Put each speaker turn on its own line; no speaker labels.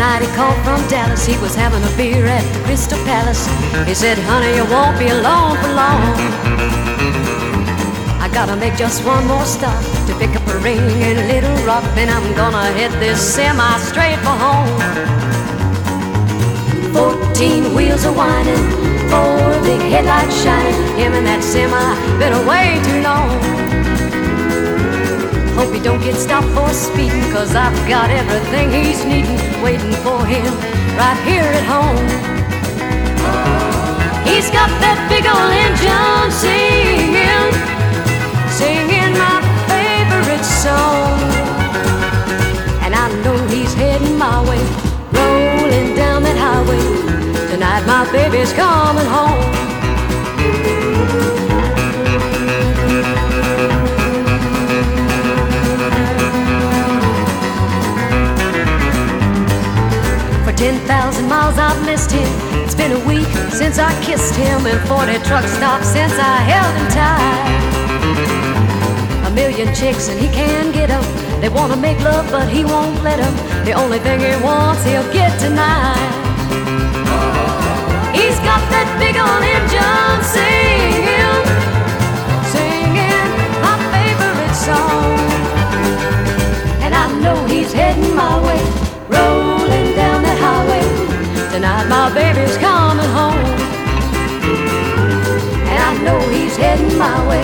night he called from Dallas. He was having a beer at the Crystal Palace. He said, honey, you won't be alone for long. I gotta make just one more stop to pick up a ring in Little Rock. Then I'm gonna hit this semi straight for home. 14 wheels are whining, 4 big headlights shining. Him and that semi been away too long. Hope he don't get stopped for speeding, 'cause I've got everything he's needing waiting for him right here at home. He's got that big old engine singing, singing my favorite song. And I know he's heading my way, rolling down that highway. Tonight my baby's coming home. For 10,000 miles I've missed him. It's been a week since I kissed him, and 40 truck stops since I held him tight. A million chicks and he can't get them. They wanna make love but he won't let them. The only thing he wants he'll get tonight. He's got that big old engine singing, singing my favorite song. And I know he's heading my way, rolling down that highway. Tonight my baby's coming home. And I know he's heading my way,